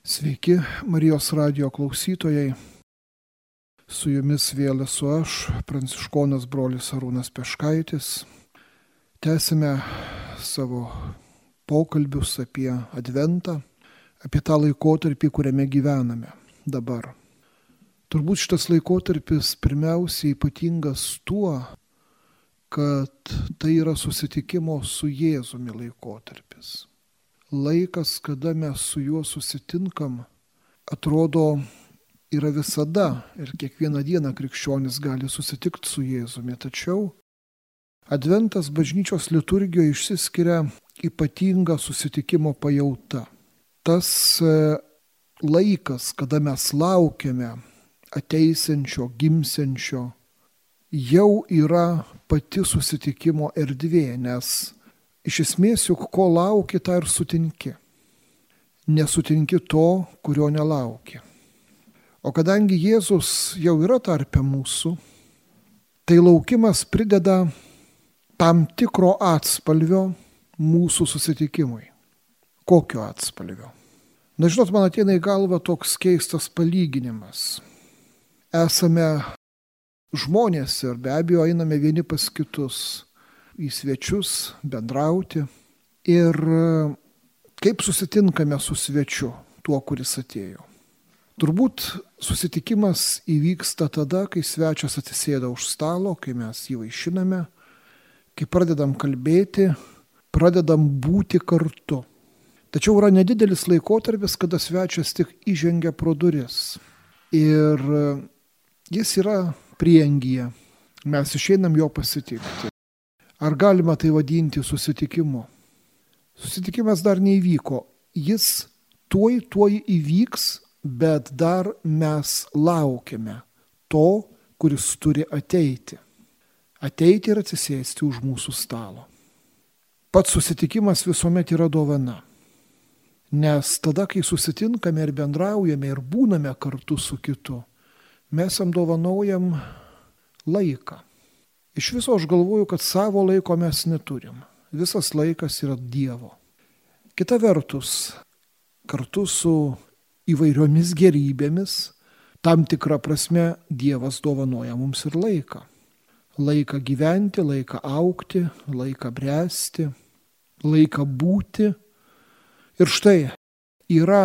Sveiki, Marijos radijo klausytojai. Su jumis vėl esu aš, pranciškonas brolis Arūnas Peškaitis. Tęsime savo pokalbius apie Adventą, apie tą laikotarpį, kuriame gyvename dabar. Turbūt šitas laikotarpis pirmiausiai ypatingas tuo, kad tai yra susitikimo su Jėzumi laikotarpis. Laikas, kada mes su juo susitinkam, atrodo yra visada ir kiekvieną dieną krikščionis gali susitikti su Jėzumi. Tačiau Adventas bažnyčios liturgijoje išsiskiria ypatinga susitikimo pajauta. Tas laikas, kada mes laukiame ateisiančio, gimsiančio, jau yra pati susitikimo erdvė, nes iš esmės juk ko lauki, tą ir sutinki. Nesutinki to, kurio nelauki. O kadangi Jėzus jau yra tarpe mūsų, tai laukimas prideda tam tikro atspalvio mūsų susitikimui. Kokio atspalvio? Na, žinot, man ateina į galvą toks keistas palyginimas. Esame žmonės ir be abejo einame vieni pas kitus į svečius, bendrauti. Ir kaip susitinkame su svečiu, tuo, kuris atėjo. Turbūt susitikimas įvyksta tada, kai svečias atsisėda už stalo, kai mes jį vaišiname, kai pradedam kalbėti, pradedam būti kartu. Tačiau yra nedidelis laikotarpis, kada svečias tik įžengia pro duris. Ir jis yra prieangyje. Mes išeinam jo pasitikti. Ar galima tai vadinti susitikimu? Susitikimas dar neįvyko. Jis tuoj įvyks, bet dar mes laukiame to, kuris turi ateiti. Ateiti ir atsisėsti už mūsų stalo. Pats susitikimas visuomet yra dovana. Nes tada, kai susitinkame ir bendraujame ir būname kartu su kitu, mes jam dovanojam laiką. Iš viso aš galvoju, kad savo laiko mes neturim. Visas laikas yra Dievo. Kita vertus, kartu su įvairiomis gerybėmis, tam tikrą prasme Dievas dovanoja mums ir laiką. Laiką gyventi, laiką augti, laiką bręsti, laiką būti. Ir štai yra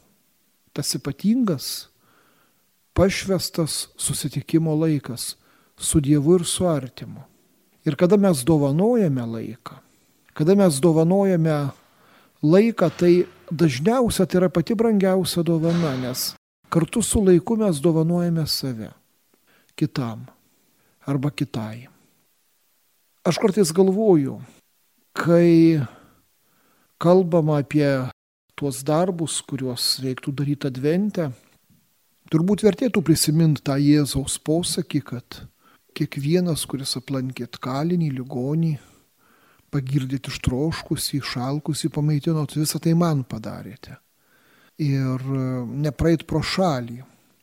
tas ypatingas, pašvestas susitikimo laikas su Dievu ir su artimu. Ir kada mes dovanojame laiką, tai dažniausia tai yra pati brangiausia dovana, nes kartu su laiku mes dovanojame save kitam arba kitai. Aš kartais galvoju, kai kalbama apie tuos darbus, kuriuos reiktų daryti Advente, turbūt vertėtų prisiminti tą Jėzaus posakį, kad kiekvienas, kuris aplankėt kalinį, ligonį, pagirdėt ištroškusį, šalkusį, pamaitinot, visą tai man padarėte. Ir nepraeit pro šalį,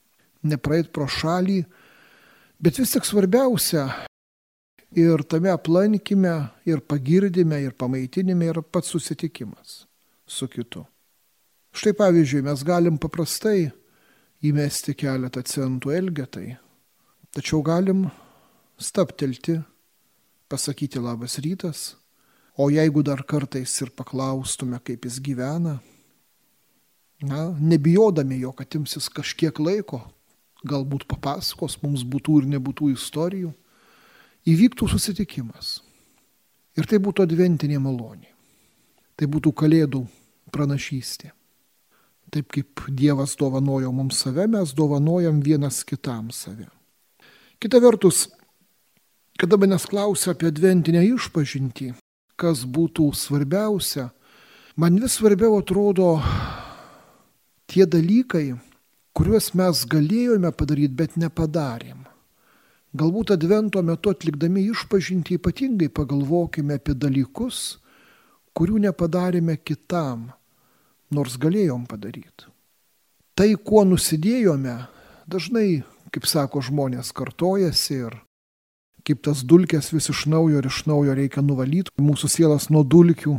bet vis tik svarbiausia ir tame aplankime, ir pagirdime, ir pamaitinime yra pats susitikimas su kitu. Štai pavyzdžiui, mes galim paprastai įmesti keletą centų Elgetai, tačiau galim stabtelti, pasakyti labas rytas, o jeigu dar kartais ir paklaustume, kaip jis gyvena, nebijodami jo, kad imsis kažkiek laiko, galbūt papasakos mums būtų ir nebūtų istorijų, įvyktų susitikimas. Ir tai būtų adventinė malonė. Tai būtų kalėdų pranašystė. Taip kaip Dievas dovanojo mums save, mes dovanojam vienas kitam save. Kita vertus, kada manęs klausia apie adventinę išpažintį, kas būtų svarbiausia, man vis svarbiau atrodo tie dalykai, kuriuos mes galėjome padaryti, bet nepadarėm. Galbūt Advento metu atlikdami išpažintį ypatingai pagalvokime apie dalykus, kurių nepadarėme kitam, nors galėjom padaryti. Tai, kuo nusidėjome, dažnai, kaip sako žmonės, kartojasi ir kaip tas dulkes vis iš naujo reikia nuvalyti, mūsų sielas nuo dulkių,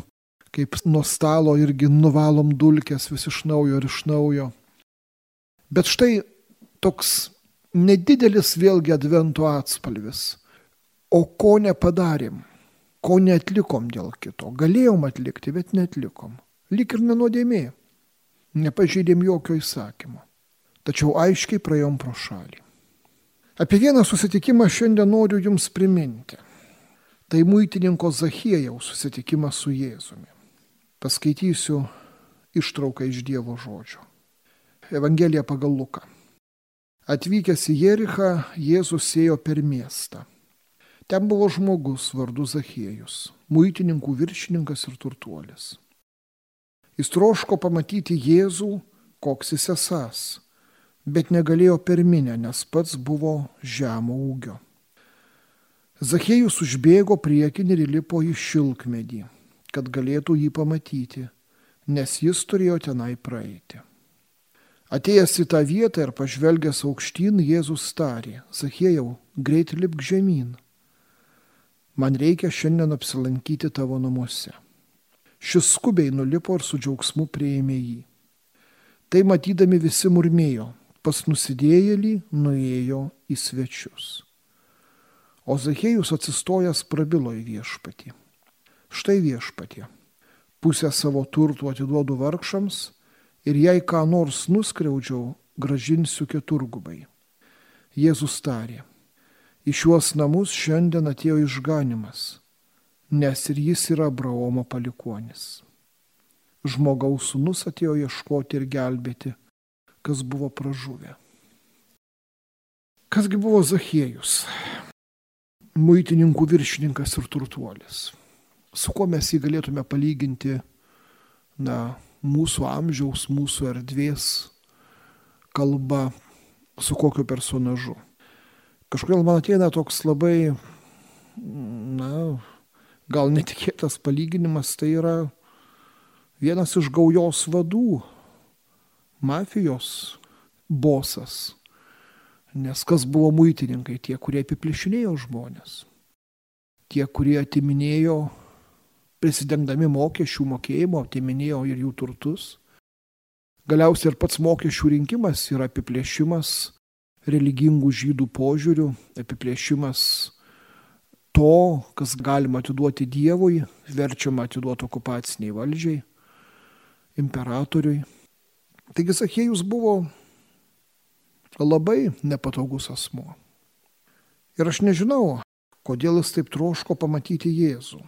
kaip nuo stalo irgi nuvalom dulkes vis iš naujo ir iš naujo. Bet štai toks nedidelis vėlgi advento atspalvis. O ko nepadarėm, ko neatlikom dėl kito. Galėjom atlikti, bet neatlikom. Lyg ir nenuodėmė. Nepažeidėm jokio įsakymo. Tačiau aiškiai praėjom pro šalį. Apie vieną susitikimą šiandien noriu jums priminti. Tai muitininko Zachiejaus susitikimas su Jėzumi. Paskaitysiu ištrauką iš Dievo žodžio. Evangelija pagal Luką. Atvykęs į Jerichą, Jėzus ėjo per miestą. Ten buvo žmogus vardu Zachiejus, muitininkų viršininkas ir turtuolis. Jis troško pamatyti Jėzų, koks jis esąs, bet negalėjo per minią, nes pats buvo žemo ūgio. Zachiejus užbėgo priekin ir įlipo į šilkmedį, kad galėtų jį pamatyti, nes jis turėjo tenai praeiti. Atėjęs į tą vietą ir pažvelgęs aukštyn, Jėzus tarė: Zachiejau, greit lipk žemyn. Man reikia šiandien apsilankyti tavo namuose. Šis skubiai nulipo ir su džiaugsmu priėmė jį. Tai matydami visi murmėjo: pas nusidėjėlį nuėjo į svečius. O Zachiejus atsistojęs prabilo į viešpatį: štai viešpatie, pusę savo turtų atiduodu vargšams ir jei ką nors nuskriaudžiau, grąžinsiu keturgubai. Jėzus tarė: į šiuos namus šiandien atėjo išganymas, nes ir jis yra Abraomo palikuonis. Žmogaus sūnus atėjo ieškoti ir gelbėti, kas buvo pražuvę. Kasgi buvo Zachiejus? Muitininkų viršininkas ir turtuolis. Su kuo mes jį galėtume palyginti, mūsų amžiaus, mūsų erdvės kalba, su kokiu personažu? Kažkodėl man ateina toks labai, gal netikėtas palyginimas, tai yra vienas iš gaujos vadų, mafijos bosas. Nes kas buvo muitininkai? Tie, kurie apiplėšinėjo žmonės. Tie, kurie atiminėjo, prisidengdami mokesčių mokėjimo, atiminėjo ir jų turtus. Galiausiai ir pats mokesčių rinkimas yra apiplėšimas religingų žydų požiūrių, apiplėšimas to, kas galima atiduoti Dievui, verčiama atiduoti okupaciniai valdžiai, imperatoriui. Taigi Zachiejus buvo labai nepatogus asmuo. Ir aš nežinau, kodėl jis taip troško pamatyti Jėzų.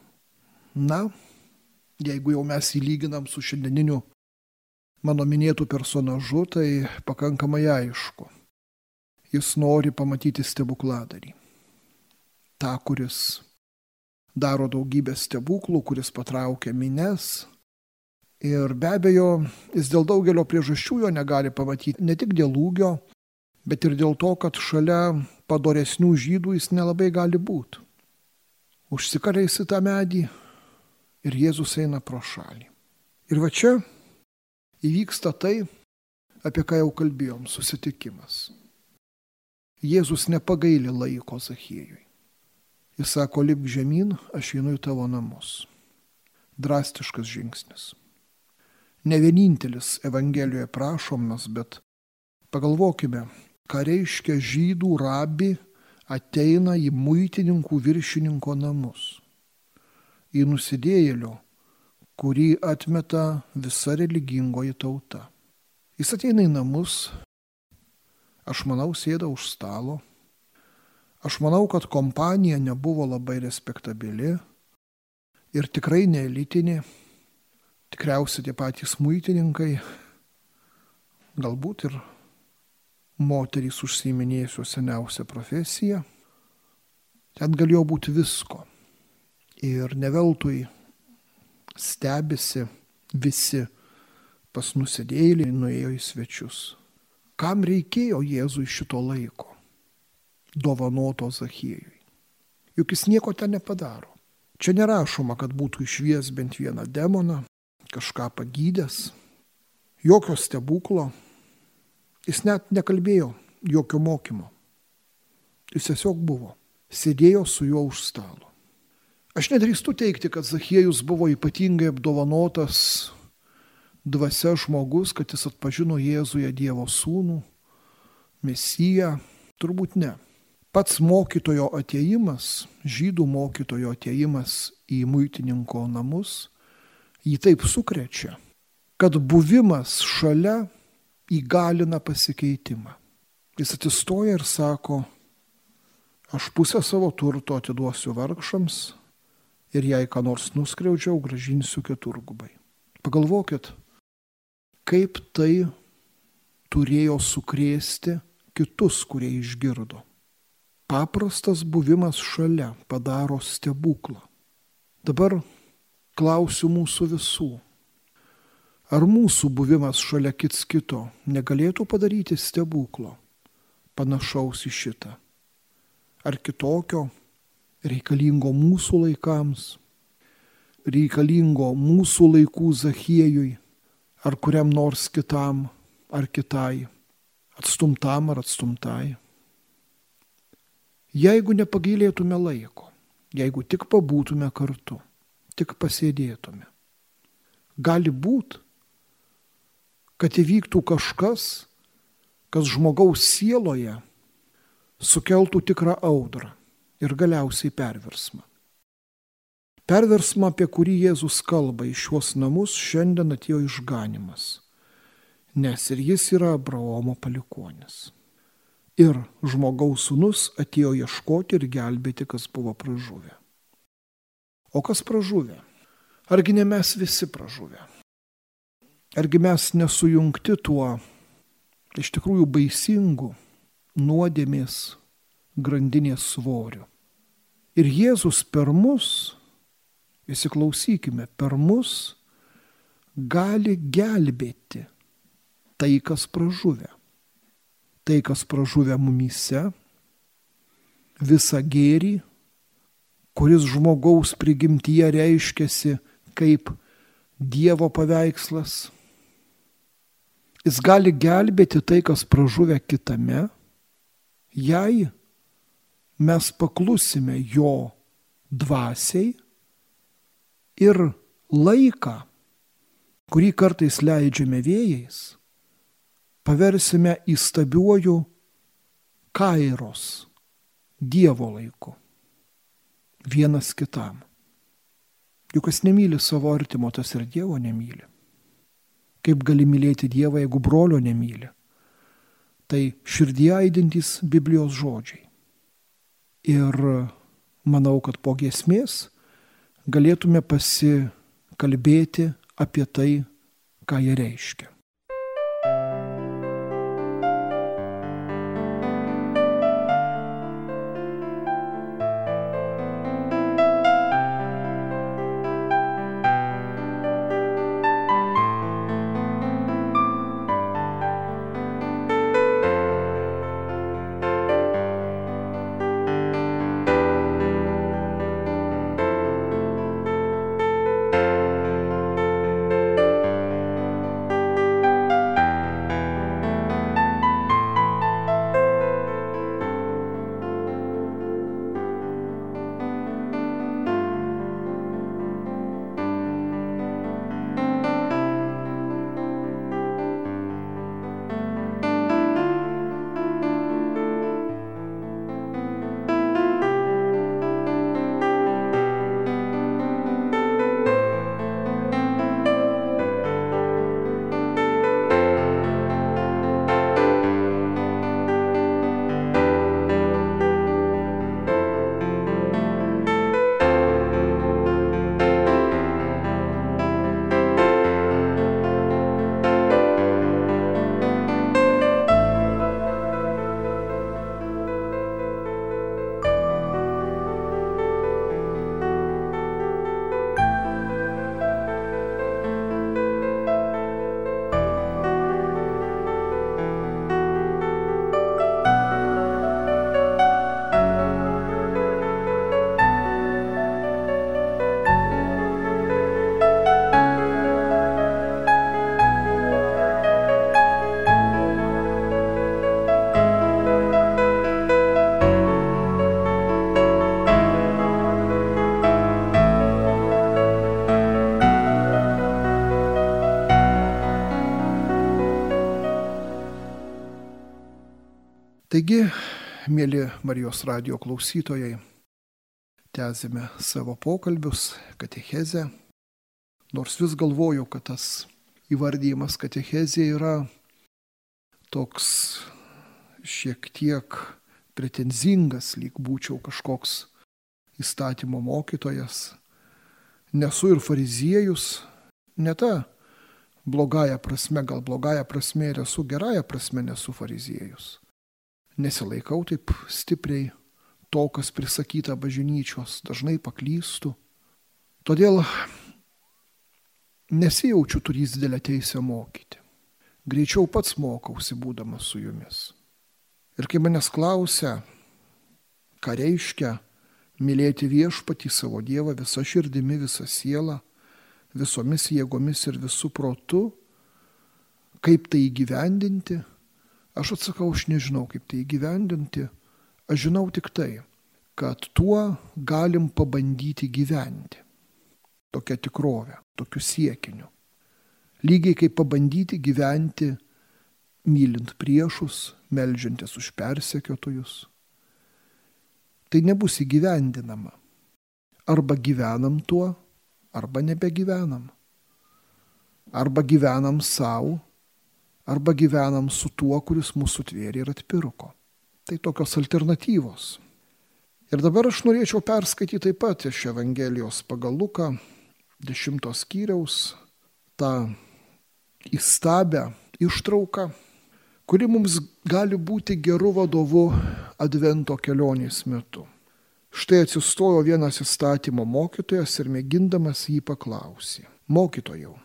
Jeigu jau mes jį lyginam su šiandieniniu mano minėtų personažu, tai pakankamai aišku. Jis nori pamatyti stebukladarį. Ta, kuris daro daugybę stebuklų, kuris patraukia minias. Ir be abejo, jis dėl daugelio priežasčių jo negali pamatyti, ne tik dėl ūgio, bet ir dėl to, kad šalia padoresnių žydų jis nelabai gali būti. Užsikarės į tą medį ir Jėzus eina pro šalį. Ir va čia įvyksta tai, apie ką jau kalbėjom, susitikimas. Jėzus nepagaili laiko Zachiejui. Jis sako: lipk žemyn, aš einu į tavo namus. Drastiškas žingsnis. Ne vienintelis Evangelijoje prašomas, bet pagalvokime, ką reiškia žydų rabi ateina į muitininkų viršininko namus. Į nusidėjėlio, kurį atmeta visa religingoji tauta. Jis ateina į namus, aš manau, sėda už stalo. Aš manau, kad kompanija nebuvo labai respektabili ir tikrai neelitinė. Tikriausiai tie patys muitininkai, galbūt ir moterys užsiiminėjusios seniausią profesiją. Ten galėjo būti visko. Ir ne veltui stebisi visi pas nusidėjėlį, nuėjo į svečius. Kam reikėjo Jėzui šito laiko, dovanoto Zachiejui? Juk jis nieko ten nepadaro. Čia nerašoma, kad būtų išvies bent vieną demoną, kažką pagydęs, jokio stebuklo. Jis net nekalbėjo jokio mokymo. Jis tiesiog buvo, sėdėjo su juo už stalo. Aš nedrįstu teikti, kad Zachiejus buvo ypatingai apdovanotas dvasia žmogus, kad jis atpažino Jėzuje Dievo sūnų, Mesiją. Turbūt ne. Pats mokytojo atėjimas, žydų mokytojo atėjimas į muitininko namus, jį taip sukrečia, kad buvimas šalia įgalina pasikeitimą. Jis atsistoja ir sako, aš pusę savo turto atiduosiu vargšams ir jei ką nors nuskriaudžiau, grąžinsiu keturgubai. Pagalvokit, kaip tai turėjo sukrėsti kitus, kurie išgirdo. Paprastas buvimas šalia padaro stebuklą. Dabar klausiu mūsų visų. Ar mūsų buvimas šalia kits kito negalėtų padaryti stebuklo, panašaus į šitą? Ar kitokio, reikalingo mūsų laikams, reikalingo mūsų laikų Zachiejui, ar kuriam nors kitam, ar kitai, atstumtam ar atstumtai? Jeigu nepagailėtume laiko, jeigu tik pabūtume kartu, tik pasėdėtume, gali būt, kad įvyktų kažkas, kas žmogaus sieloje sukeltų tikrą audrą ir galiausiai perversmą. Perversmą, apie kurį Jėzus kalba, į šiuos namus šiandien atėjo išganymas, nes ir jis yra Abraomo palikuonis. Ir žmogaus sūnus atėjo ieškoti ir gelbėti, kas buvo pražuvę. O kas pražuvę? Argi ne mes visi pražuvę? Argi mes nesujungti tuo iš tikrųjų baisingu nuodėmės grandinės svoriu? Ir Jėzus per mus, įsiklausykime, per mus gali gelbėti tai, kas pražuvę. Tai, kas pražuvę mumyse, visą gėrį, kuris žmogaus prigimtyje reiškiasi kaip Dievo paveikslas. Jis gali gelbėti tai, kas pražuvę kitame, jei mes paklusime jo dvasiai ir laiką, kurį kartais leidžiame vėjais, paversime įstabiuoju kairos, Dievo laiku, vienas kitam. Juk kas nemyli savo artimo, tas ir Dievo nemyli. Kaip gali mylėti Dievą, jeigu brolio nemyli? Tai širdyje aidintys Biblijos žodžiai. Ir manau, kad po giesmės galėtume pasikalbėti apie tai, ką jie reiškia. Taigi, mėly Marijos radijo klausytojai, tęsime savo pokalbius, katechezę, nors vis galvoju, kad tas įvardyjimas katechezė yra toks šiek tiek pretenzingas, lyg būčiau kažkoks įstatymo mokytojas. Nesu ir fariziejus, ne ta blogąja prasme, gal blogąja prasme ir esu, gerąja prasme nesu fariziejus. Nesilaikau taip stipriai to, kas prisakyta bažnyčios, dažnai paklystu. Todėl nesijaučiu turys didelę teisę mokyti. Greičiau pats mokausi, būdamas su jumis. Ir kai manęs klausia, ką reiškia mylėti viešpatį savo Dievą visą širdimi, visą sielą, visomis jėgomis ir visų protu, kaip tai įgyvendinti, aš atsakau, aš nežinau, kaip tai įgyvendinti, aš žinau tik tai, kad tuo galim pabandyti gyventi. Tokia tikrovė, tokiu siekiniu. Lygiai kaip pabandyti gyventi, mylint priešus, meldžiantis už persekiotojus. Tai nebus įgyvendinama. Arba gyvenam tuo, arba nebegyvenam. Arba gyvenam savo, arba gyvenam su tuo, kuris mūsų tvėrė ir atpirko. Tai tokios alternatyvos. Ir dabar aš norėčiau perskaityti taip pat iš Evangelijos pagal Luką 10 skyriaus tą įstabią ištrauką, kuri mums gali būti geru vadovu Advento kelionės metu. Štai atsistojo vienas įstatymo mokytojas ir mėgindamas jį paklausė: Mokytojau,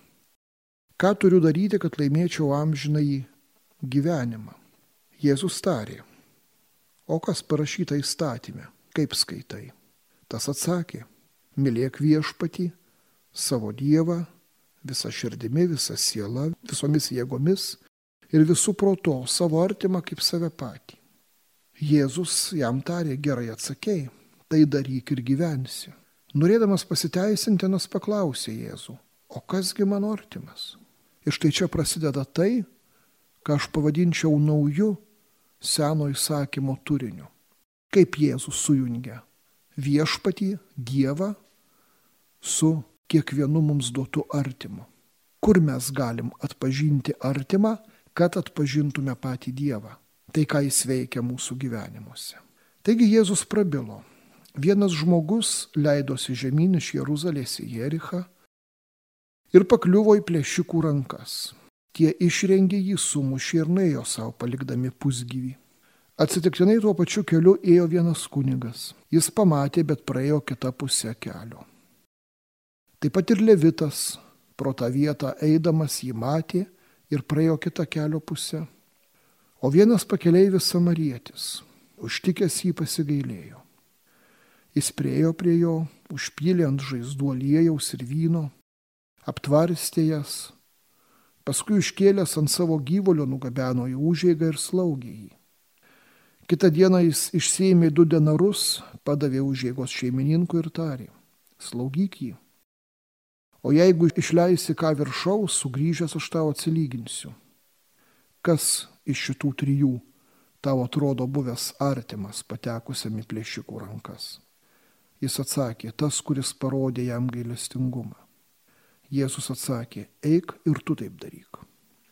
ką turiu daryti, kad laimėčiau amžinąjį gyvenimą? Jėzus tarė: O kas parašyta įstatyme, kaip skaitai? Tas atsakė: Mylėk viešpatį, savo Dievą, visą širdimi, visą sielą, visomis jėgomis ir visų proto, savo artimą kaip save patį. Jėzus jam tarė: Gerai atsakei, tai daryk ir gyvensi. Norėdamas pasiteisintinas paklausė Jėzų: O kasgi mano artimas? Ir štai čia prasideda tai, ką aš pavadinčiau nauju seno įsakymo turiniu. Kaip Jėzus sujungia viešpatį, Dievą su kiekvienu mums duotu artimu. Kur mes galim atpažinti artimą, kad atpažintume patį Dievą? Tai, ką jis veikia mūsų gyvenimuose. Taigi Jėzus prabilo: Vienas žmogus leidosi žemyn iš Jeruzalės į Jerichą ir pakliuvo į plėšikų rankas. Tie išrengė jį, sumušė ir nuėjo savo, palikdami pusgyvį. Atsitiktinai tuo pačiu keliu ėjo vienas kunigas. Jis pamatė, bet praėjo kitą pusę kelio. Taip pat ir Levitas pro tą vietą eidamas jį matė ir praėjo kitą kelio pusę. O vienas pakeleivis samarietis, užtikęs jį, pasigailėjo. Jis priėjo prie jo, užpylė ant žaizdų aliejaus ir vyno, aptvarstė jas, paskui iškėlęs ant savo gyvulio nugabeno į užeigą ir slaugė jį. Kitą dieną jis išsiėmė 2 denarus, padavė užeigos šeimininkui ir tarė: Slaugyk jį. O jeigu išleisi ką viršaus, sugrįžęs aš tau atsilyginsiu. Kas iš šitų 3 tau atrodo buvęs artimas patekusiam į plėšikų rankas? Jis atsakė: Tas, kuris parodė jam gailestingumą. Jėzus atsakė: Eik ir tu taip daryk.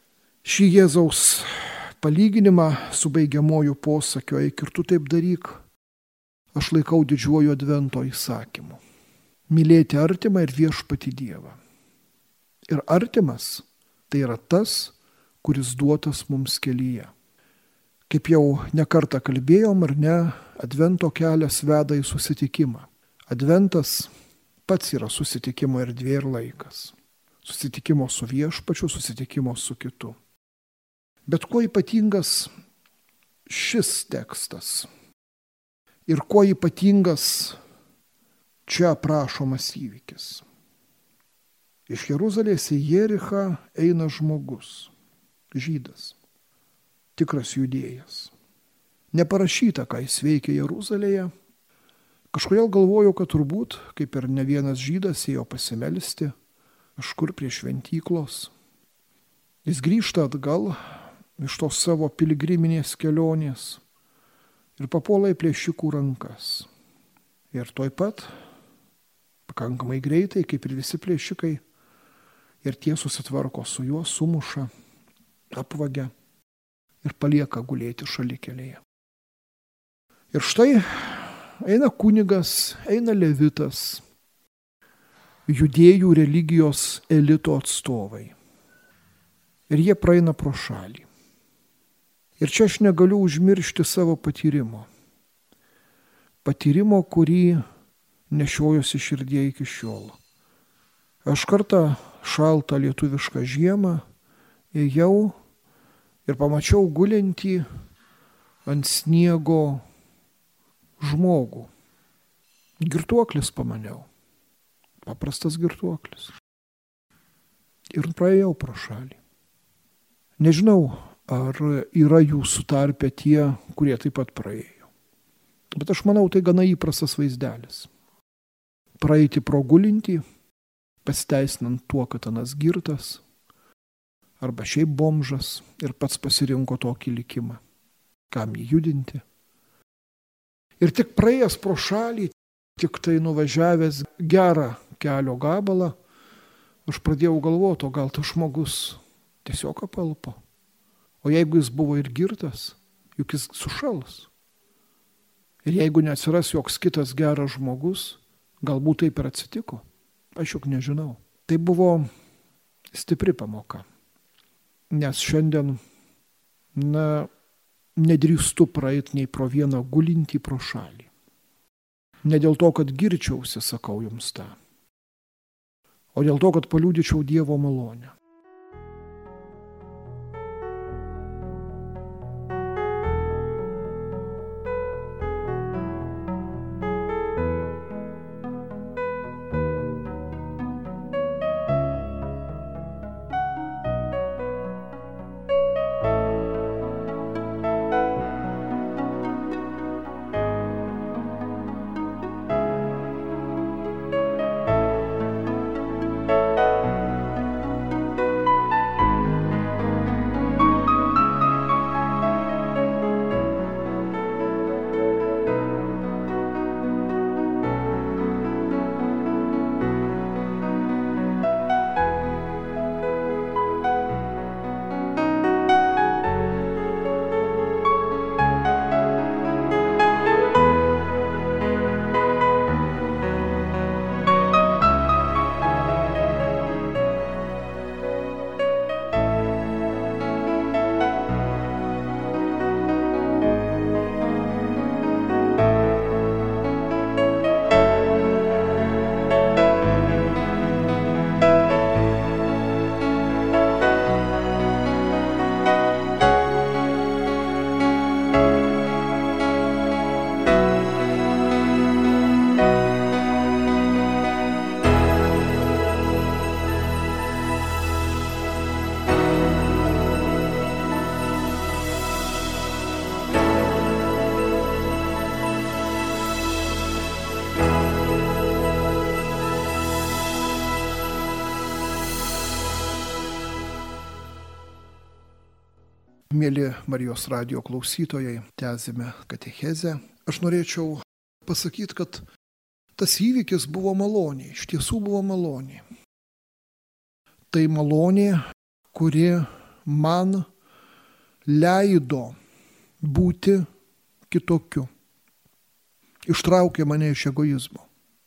Šį Jėzaus palyginimą su baigiamuoju posakiu "Eik ir tu taip daryk" aš laikau didžiuoju Advento įsakymu. Mylėti artimą ir viešpatį Dievą. Ir artimas tai yra tas, kuris duotas mums kelyje. Kaip jau nekartą kalbėjom, ar ne, Advento kelias veda į susitikimą. Adventas pats yra susitikimo erdvė ir laikas. Susitikimo su viešpačiu, susitikimo su kitu. Bet kuo ypatingas šis tekstas? Ir kuo ypatingas čia aprašomas įvykis? Iš Jeruzalės į Jerichą eina žmogus, žydas, tikras judėjas. Neparašyta, ką jis veikia Jeruzalėje. Kažkodėl galvoju, kad turbūt, kaip ir ne vienas žydas, ėjo pasimelsti kažkur prie šventyklos. Jis grįžta atgal iš tos savo piligriminės kelionės ir papuola į plėšikų rankas. Ir tuoj pat, pakankamai greitai, kaip ir visi plėšikai, ir tie susitvarko su juo, sumuša, apvagia ir palieka gulėti šalikelėje. Ir štai eina kunigas, eina levitas, judėjų religijos elito atstovai. Ir jie praeina pro šalį. Ir čia aš negaliu užmiršti savo patyrimo. Patyrimo, kurį nešiojuosi širdyje iki šiol. Aš kartą šaltą lietuvišką žiemą ėjau ir pamačiau gulintį ant sniego žmogų. Girtuoklis pamaniau. Paprastas girtuoklis. Ir praėjau pro šalį. Nežinau, ar yra jūsų tarpe tie, kurie taip pat praėjo. Bet aš manau, tai gana įprastas vaizdelis. Praeiti pro gulintį, pasiteisinant tuo, kad anas girtas, arba šiaip bomžas ir pats pasirinko tokį likimą, kam jį judinti. Ir tik praėjęs pro šalį, tik tai nuvažiavęs gerą kelio gabalą, aš pradėjau galvoti, o gal tas žmogus tiesiog apalpo. O jeigu jis buvo ir girtas, juk jis sušals. Ir jeigu neatsiras joks kitas geras žmogus, galbūt taip ir atsitiko. Aš juk nežinau. Tai buvo stipri pamoka. Nes šiandien, nedrįstu praeiti nei pro vieną gulintį pro šalį. Ne dėl to, kad girčiausi, sakau jums tą, o dėl to, kad paliudyčiau Dievo malonę. Mėly Marijos radijo klausytojai, tęsime katechezę. Aš norėčiau pasakyti, kad tas įvykis buvo malonė, iš tiesų buvo malonė. Tai malonė, kuri man leido būti kitokiu. Ištraukė mane iš egoizmo.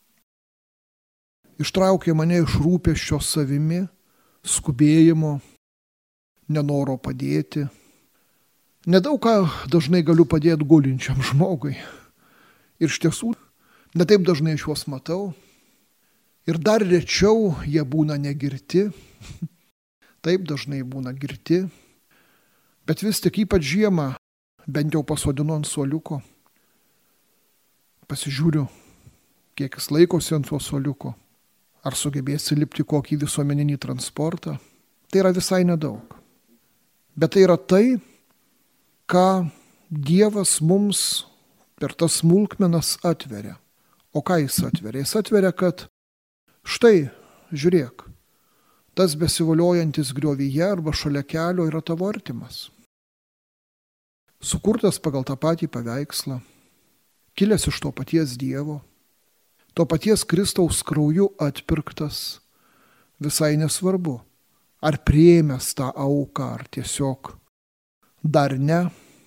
Ištraukė mane iš rūpesčio savimi, skubėjimo, nenoro padėti. Nedaug ką dažnai galiu padėti gulinčiam žmogui. Ir iš tiesų, netaip dažnai aš juos matau. Ir dar rečiau jie būna negirti. Taip dažnai būna girti. Bet vis tik ypač žiemą, bent jau pasodinu ant suoliuko. Pasižiūriu, kiek jis laikosi ant to suoliuko. Ar sugebės įlipti kokį visuomeninį transportą. Tai yra visai nedaug. Bet tai yra tai, ką Dievas mums per tas smulkmenas atveria. O ką jis atveria? Jis atveria, kad štai, žiūrėk, tas besivoliojantis griovyje arba šalia kelio yra tavo artimas. sukurtas pagal tą patį paveikslą, kilęs iš to paties Dievo, to paties Kristaus krauju atpirktas, visai nesvarbu, ar priėmęs tą auką, ar tiesiog dar ne,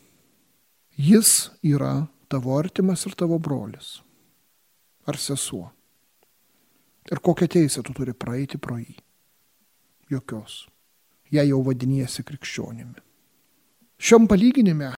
jis yra tavo artimas ir tavo brolis ar sesuo. Ir kokią teisę tu turi praeiti pro jį? Jokios. Jei jau vadiniesi krikščionimi. Šiam palyginime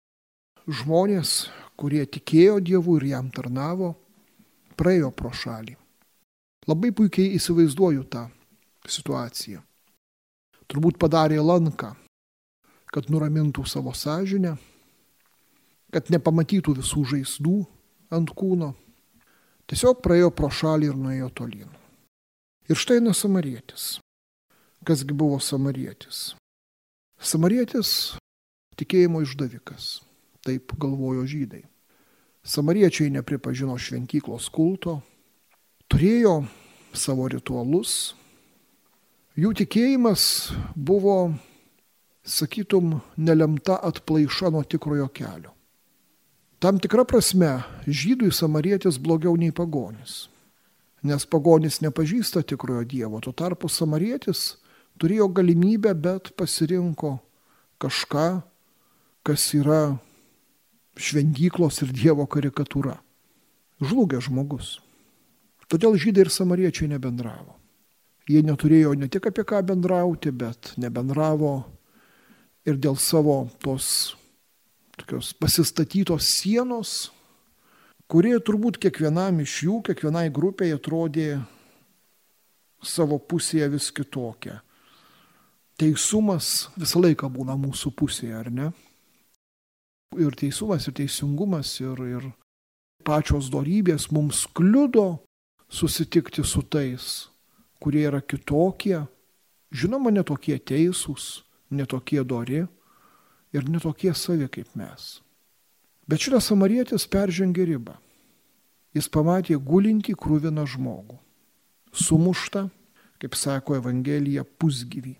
žmonės, kurie tikėjo Dievu ir jam tarnavo, praėjo pro šalį. Labai puikiai įsivaizduoju tą situaciją. Turbūt padarė lanką, kad nuramintų savo sąžinę, kad nepamatytų visų žaizdų ant kūno. Tiesiog praėjo pro šalį ir nuėjo tolyn. Ir štai eina samarietis. Kasgi buvo samarietis? Samarietis tikėjimo išdavikas. Taip galvojo žydai. Samariečiai nepripažino šventyklos kulto, turėjo savo ritualus. Jų tikėjimas buvo, sakytum, nelemta atplaiša nuo tikrojo kelio. Tam tikra prasme, žydui samarietis blogiau nei pagonis. Nes pagonis nepažįsta tikrojo Dievo, tuo tarpu samarietis turėjo galimybę, bet pasirinko kažką, kas yra šventyklos ir Dievo karikatūra. Žlugęs žmogus. Todėl žydai ir samariečiai nebendravo. Jie neturėjo ne tik apie ką bendrauti, bet nebendravo ir dėl savo tos tokios pasistatytos sienos, kurie turbūt kiekvienam iš jų, kiekvienai grupiai atrodė savo pusėje vis kitokia. Teisumas visą laiką būna mūsų pusėje, ar ne? Ir teisumas, ir teisingumas, ir pačios dorybės mums kliudo susitikti su tais, kurie yra kitokie, žinoma, netokie teisūs, netokie dori ir netokie savi kaip mes. Bet šitas samarietis peržengė ribą. Jis pamatė gulintį kruviną žmogų, sumuštą, kaip sako Evangelija, pusgyvį.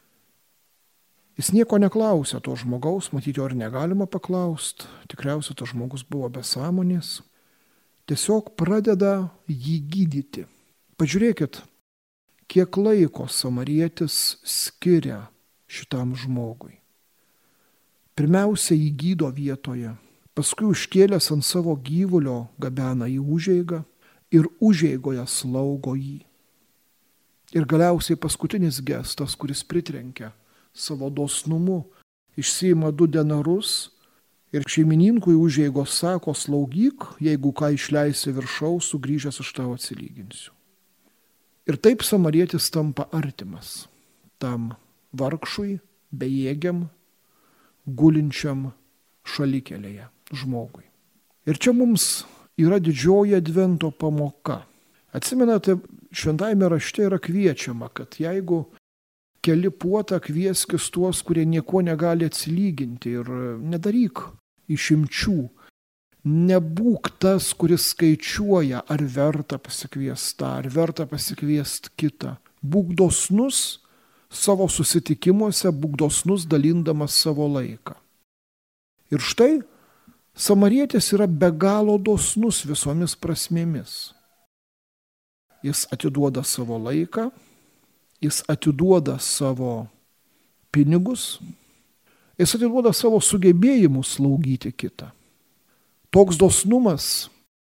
Jis nieko neklausė to žmogaus, matyti, ar negalima paklausti, tikriausiai tas žmogus buvo be sąmonės. Tiesiog pradeda jį gydyti. Pažiūrėkit, kiek laiko samarietis skiria šitam žmogui. Pirmiausia, jį gydo vietoje, paskui užkėlęs ant savo gyvulio gabena į užeigą ir užeigoje slaugo jį. Ir galiausiai paskutinis gestas, kuris pritrenkia savo dosnumu, išsiima 2 denarus ir šeimininkui užeigos sako, slaugyk, jeigu ką išleisi viršaus, sugrįžęs aš tau atsilyginsiu. Ir taip samarietis tampa artimas tam vargšui, bejėgiam, gulinčiam šalikelėje žmogui. Ir čia mums yra didžioji Advento pamoka. Atsimenate, šventajame rašte yra kviečiama, kad jeigu keli puotą, kvieskis tuos, kurie nieko negali atsilyginti ir nedaryk išimčių. Nebūk tas, kuris skaičiuoja, ar verta pasikviesti tą, ar verta pasikviesti kitą. Būk dosnus savo susitikimuose, būk dosnus dalindamas savo laiką. Ir štai samarietis yra be galo dosnus visomis prasmėmis. Jis atiduoda savo laiką, jis atiduoda savo pinigus, jis atiduoda savo sugebėjimus slaugyti kitą. Toks dosnumas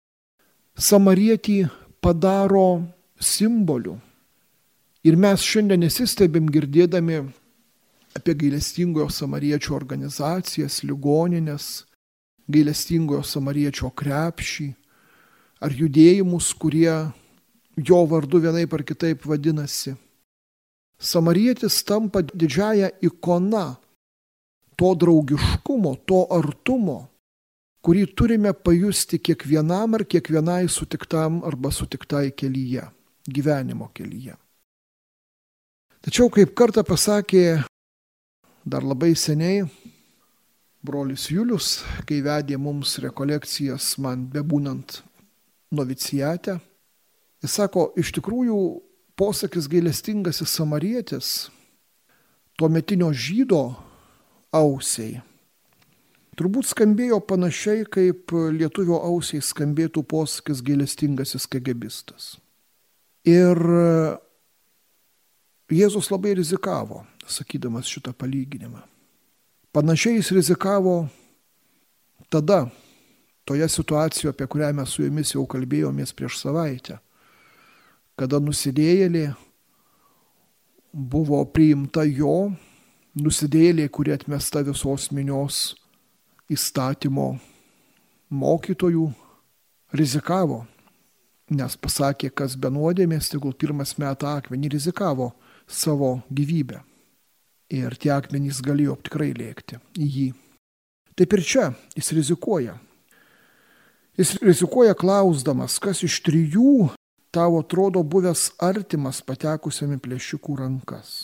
samarietį padaro simboliu. Ir mes šiandien nesistebim girdėdami apie gailestingojo samariečio organizacijas, ligoninės, gailestingojo samariečio krepšį ar judėjimus, kurie jo vardu vienaip ar kitaip vadinasi. Samarietis tampa didžiąja ikona to draugiškumo, to artumo, kurį turime pajusti kiekvienam ar kiekvienai sutiktam arba sutiktai kelyje, gyvenimo kelyje. Tačiau, kaip kartą pasakė dar labai seniai brolis Julius, kai vedė mums rekolekcijas man bebūnant novicijate, jis sako, iš tikrųjų posakis gailestingasis samarietis tuometinio žydo ausiai turbūt skambėjo panašiai, kaip lietuvio ausiai skambėtų posakis gailestingasis KGBistas. Ir Jėzus labai rizikavo, sakydamas šitą palyginimą. Panašiai jis rizikavo tada, toje situacijoje, apie kurią mes su jumis jau kalbėjomės prieš savaitę, kada nusidėjėlė buvo priimta jo, nusidėjėlė, kuri atmesta visos minios įstatymo mokytojų, rizikavo, nes pasakė, kas be nuodėmės, tegul pirmas meta akmenį, rizikavo savo gyvybę. Ir tie akmenys galėjo tikrai lėkti į jį. Taip ir čia jis rizikuoja. Jis rizikuoja klausdamas, kas iš trijų tau atrodo buvęs artimas patekusiam į plėšikų rankas.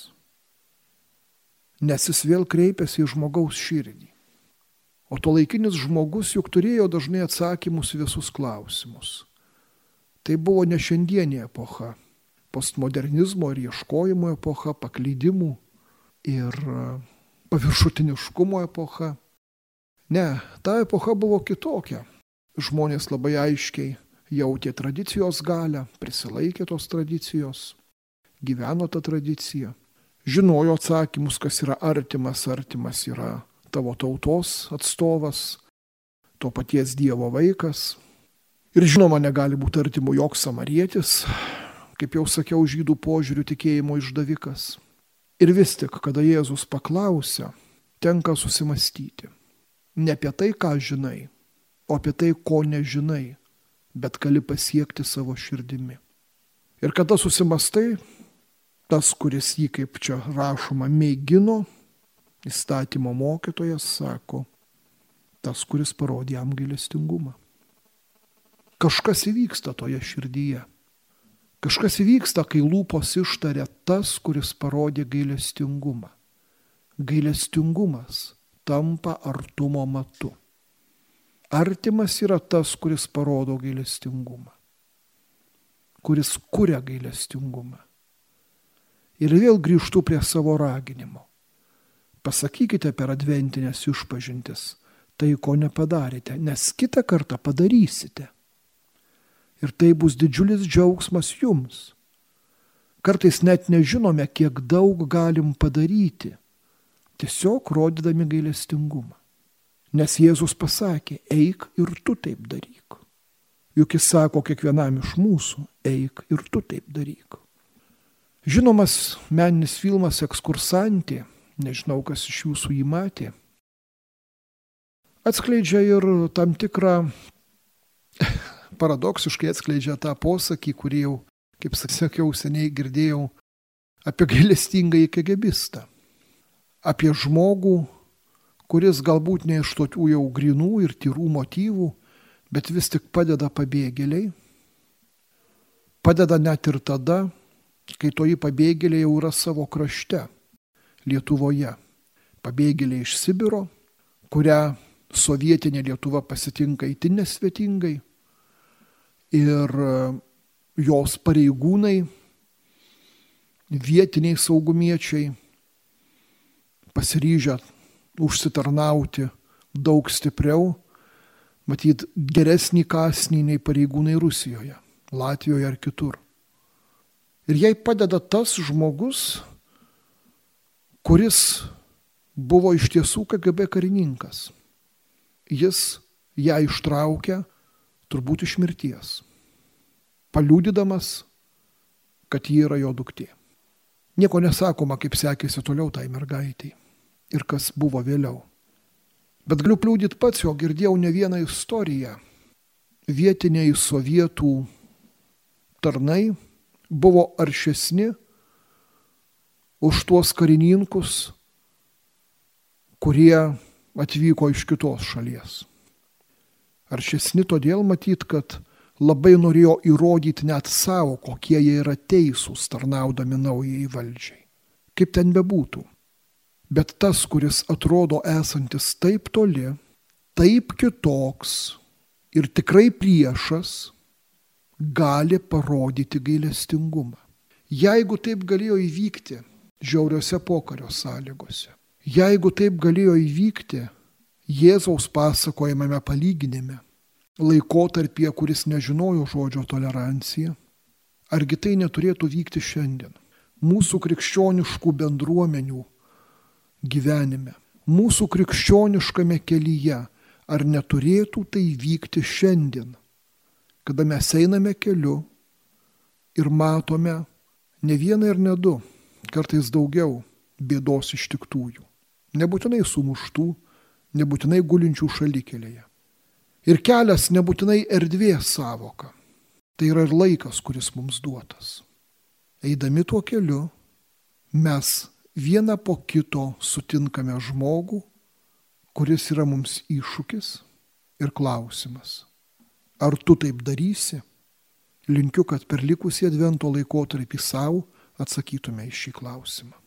Nes jis vėl kreipiasi į žmogaus širdį. O to laikinis žmogus juk turėjo dažnai atsakymus visus klausimus. Tai buvo ne šiandienė epocha, postmodernizmo ir ieškojimo epocha, paklydimų ir paviršutiniškumo epocha. Ne, ta epocha buvo kitokia. Žmonės labai aiškiai jautė tradicijos galią, prisilaikė tos tradicijos, gyveno tą tradiciją, žinojo atsakymus, kas yra artimas. Artimas yra tavo tautos atstovas, to paties Dievo vaikas. Ir žinoma, negali būti artimu joks samarietis, kaip jau sakiau, žydų požiūrių tikėjimo išdavikas. Ir vis tik, kada Jėzus paklausia, tenka susimastyti. Ne apie tai, ką žinai, o apie tai, ko nežinai, bet gali pasiekti savo širdimi. Ir kada susimastai, tas, kuris jį, kaip čia rašoma, mėgino, įstatymo mokytojas sako, tas, kuris parodė jam gailestingumą. Kažkas įvyksta toje širdyje. Kažkas įvyksta, kai lūpos ištaria tas, kuris parodė gailestingumą. Gailestingumas tampa artumo matu. Artimas yra tas, kuris parodo gailestingumą, kuris kuria gailestingumą. Ir vėl grįžtu prie savo raginimo. Pasakykite per adventinės išpažintis tai, ko nepadarėte, nes kitą kartą padarysite. Ir tai bus didžiulis džiaugsmas jums. Kartais net nežinome, kiek daug galim padaryti, tiesiog rodydami gailestingumą. Nes Jėzus pasakė, eik ir tu taip daryk. Juk jis sako kiekvienam iš mūsų, eik ir tu taip daryk. Žinomas meninis filmas Ekskursantė, nežinau, kas iš jūsų jį matė, atskleidžia ir tam tikrą, paradoksiškai atskleidžia tą posakį, kurį jau, kaip sakiau, seniai girdėjau, apie gailestingąjį KGBistą. Apie žmogų, kuris galbūt ne iš tokių jau grinų ir tyrų motyvų, bet vis tik padeda pabėgėliai. Padeda net ir tada, kai toji pabėgėlė jau yra savo krašte, Lietuvoje. Pabėgėlė iš Sibiro, kurią sovietinė Lietuva pasitinka itin nesvetingai. Ir jos pareigūnai, vietiniai saugumiečiai, pasiryžę užsitarnauti daug stipriau, matyt geresnį kąsnį nei pareigūnai Rusijoje, Latvijoje ar kitur. Ir jai padeda tas žmogus, kuris buvo iš tiesų KGB karininkas. Jis ją ištraukia turbūt iš mirties, paliudydamas, kad ji yra jo duktė. Nieko nesakoma, kaip sekėsi toliau tai mergaitei ir kas buvo vėliau. Bet galiu pliudyti pats, jo girdėjau ne vieną istoriją. Vietiniai sovietų tarnai buvo aršesni už tuos karininkus, kurie atvyko iš kitos šalies. Aršesni todėl matyt, kad labai norėjo įrodyti net savo, kokie jie yra teisūs tarnaudami naujai valdžiai. Kaip ten bebūtų. Bet tas, kuris atrodo esantis taip toli, taip kitoks ir tikrai priešas, gali parodyti gailestingumą. Jeigu taip galėjo įvykti žiauriose pokario sąlygose, jeigu taip galėjo įvykti Jėzaus pasakojamame palyginime, laikotarpyje, kuris nežinojo žodžio tolerancija, argi tai neturėtų vykti šiandien, mūsų krikščioniškų bendruomenių gyvenime, mūsų krikščioniškame kelyje, ar neturėtų tai vykti šiandien, kada mes einame keliu ir matome ne vieną ir ne du, kartais daugiau bėdos ištiktųjų, nebūtinai sumuštų, nebūtinai gulinčių šalikelėje. Ir kelias nebūtinai erdvės savoka, tai yra ir laikas, kuris mums duotas. Eidami tuo keliu, mes vieną po kito sutinkame žmogų, kuris yra mums iššūkis ir klausimas. Ar tu taip darysi? Linkiu, kad per likusį advento laikotarpį savo atsakytume į šį klausimą.